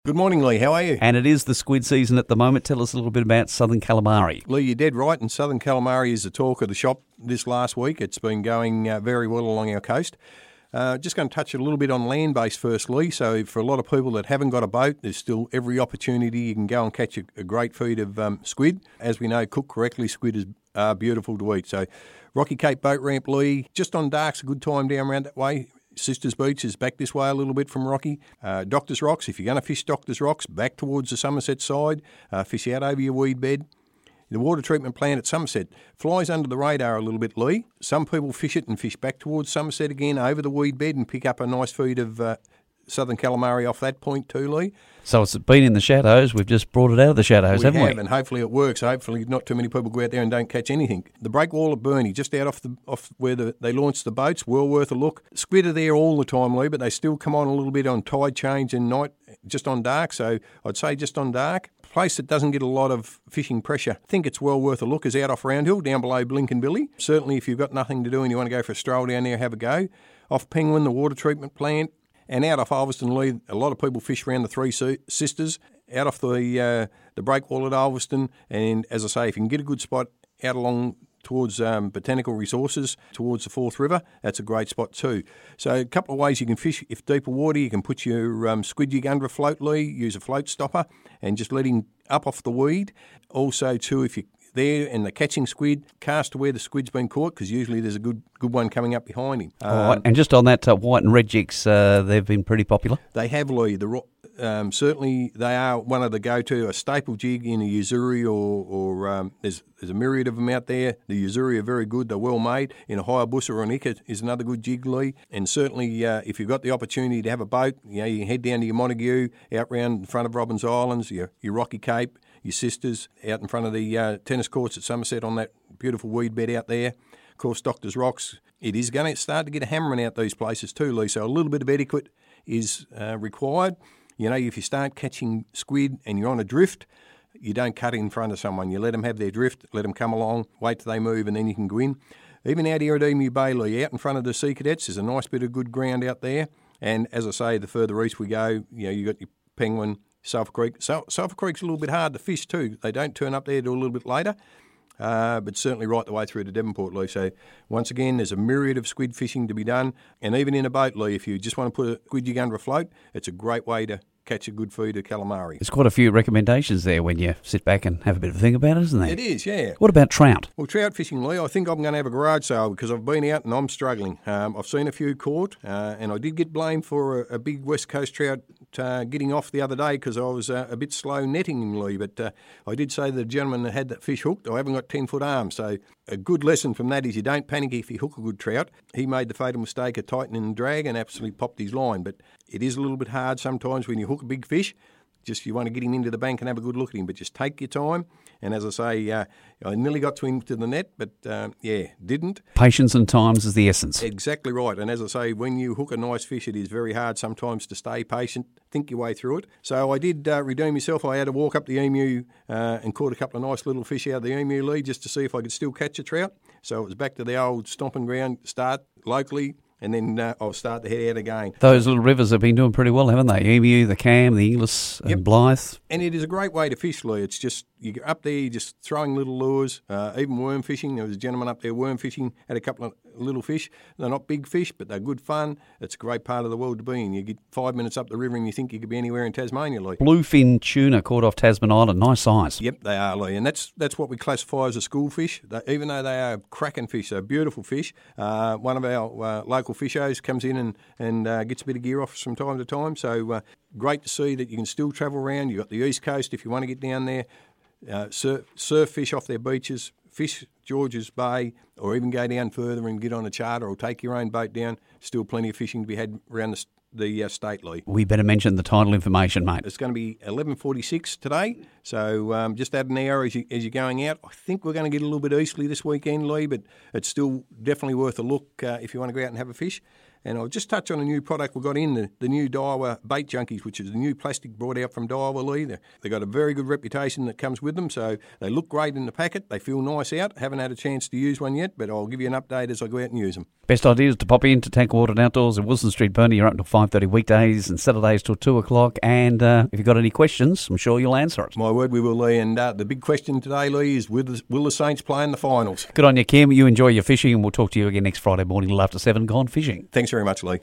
Good morning, Lee. How are you? And it is the squid season at the moment. Tell us a little bit about southern calamari. Lee, you're dead right, and southern calamari is the talk of the shop this last week. It's been going very well along our coast. Just going to touch a little bit on land-based first, Lee. So for a lot of people that haven't got a boat, there's still every opportunity you can go and catch a great feed of squid. As we know, cooked correctly, squid is beautiful to eat. So Rocky Cape Boat Ramp, Lee, just on dark's a good time down around that way. Sisters Beach is back this way a little bit from Rocky. Doctors Rocks, if you're going to fish Doctors Rocks, back towards the Somerset side, fish out over your weed bed. The water treatment plant at Somerset flies under the radar a little bit, Lee. Some people fish it and fish back towards Somerset again over the weed bed and pick up a nice feed of southern calamari off that point too, Lee. So it's been in the shadows. We've just brought it out of the shadows, haven't we? And hopefully it works. Hopefully not too many people go out there and don't catch anything. The breakwall at Burnie, just out off where they launched the boats, well worth a look. Squid are there all the time, Lee, but they still come on a little bit on tide change and night, just on dark. So I'd say just on dark. Place that doesn't get a lot of fishing pressure. I think it's well worth a look is out off Roundhill, down below Blinken Billy. Certainly if you've got nothing to do and you want to go for a stroll down there, have a go. Off Penguin, the water treatment plant. And out off Ulverston, Lee, a lot of people fish around the Three Sisters, out off the breakwall at Ulverston. And as I say, if you can get a good spot out along towards Botanical Resources, towards the Forth River, that's a great spot too. So a couple of ways you can fish. If deeper water, you can put your squid jig under a float, Lee, use a float stopper and just let him up off the weed. Also too, if you're there and the catching squid, cast to where the squid's been caught because usually there's a good one coming up behind him. And just on that, white and red jigs, they've been pretty popular. They have, Lee. Certainly they are one of the go-to, a staple jig in a Uzuri or there's a myriad of them out there. The Uzuri are very good. They're well made. In a Hayabusa or an Ika is another good jig, Lee. And certainly if you've got the opportunity to have a boat, you can head down to your Montague, out round in front of Robbins Islands, your Rocky Cape, your Sisters, out in front of the tennis courts at Somerset on that beautiful weed bed out there. Of course, Doctors Rocks, it is going to start to get a hammering out these places too, Lee. So a little bit of etiquette is required. You know, if you start catching squid and you're on a drift, you don't cut in front of someone. You let them have their drift, let them come along, wait till they move, and then you can go in. Even out here at Emu Bay, Lee, out in front of the Sea Cadets, there's a nice bit of good ground out there. And as I say, the further east we go, you got your Penguin, Sulphur Creek. Sulphur Creek's a little bit hard to fish too. They don't turn up there till a little bit later, but certainly right the way through to Devonport, Lee. So once again, there's a myriad of squid fishing to be done. And even in a boat, Lee, if you just want to put a squid jig under a float, it's a great way to catch a good feed of calamari. There's quite a few recommendations there when you sit back and have a bit of a think about it, isn't there? It is, yeah. What about trout? Well, trout fishing, Lee, I think I'm going to have a garage sale because I've been out and I'm struggling. I've seen a few caught and I did get blamed for a big West Coast trout getting off the other day because I was a bit slow netting him, Lee. But I did say to the gentleman that had that fish hooked, I haven't got 10-foot arms. So a good lesson from that is you don't panic if you hook a good trout. He made the fatal mistake of tightening the drag and absolutely popped his line. But it is a little bit hard sometimes when you hook a big fish. Just you want to get him into the bank and have a good look at him, but just take your time. And as I say, I nearly got to him to the net, but didn't. Patience and times is the essence. Exactly right. And as I say, when you hook a nice fish, it is very hard sometimes to stay patient, think your way through it. So I did redeem myself. I had to walk up the Emu and caught a couple of nice little fish out of the Emu lead just to see if I could still catch a trout. So it was back to the old stomping ground, start locally, and then I'll start to head out again. Those little rivers have been doing pretty well, haven't they? Emu, the Cam, the Inglis, and Blythe. And it is a great way to fish, Lee. It's just, you're up there, you're just throwing little lures, even worm fishing. There was a gentleman up there worm fishing, had a couple of little fish. They're not big fish, but they're good fun. It's a great part of the world to be in. You get 5 minutes up the river and you think you could be anywhere in Tasmania, Lee. Bluefin tuna caught off Tasman Island, nice size. Yep, they are, Lee. And that's what we classify as a school fish. Even though they are cracking fish, they're beautiful fish. One of our local fishers comes in and gets a bit of gear off from time to time. So great to see that you can still travel around. You've got the East Coast if you want to get down there. Surf fish off their beaches, fish Georges Bay, or even go down further and get on a charter or take your own boat down. Still plenty of fishing to be had around the state, Lee. We better mention the tidal information, mate. It's going to be 11:46 today, so just add an hour as you're going out. I think we're going to get a little bit easterly this weekend, Lee, but it's still definitely worth a look if you want to go out and have a fish. And I'll just touch on a new product we've got in, the new Daiwa Bait Junkies, which is the new plastic brought out from Daiwa, Lee. They've got a very good reputation that comes with them, so they look great in the packet. They feel nice out. Haven't had a chance to use one yet, but I'll give you an update as I go out and use them. Best idea is to pop in to Tank Water and Outdoors in Wilson Street, Burnie. You're up until 5:30 weekdays and Saturdays till 2 o'clock. And if you've got any questions, I'm sure you'll answer it. My word, we will, Lee. And the big question today, Lee, is will the Saints play in the finals? Good on you, Kim. You enjoy your fishing, and we'll talk to you again next Friday morning, a little after 7, gone fishing. Thanks very much, Lee.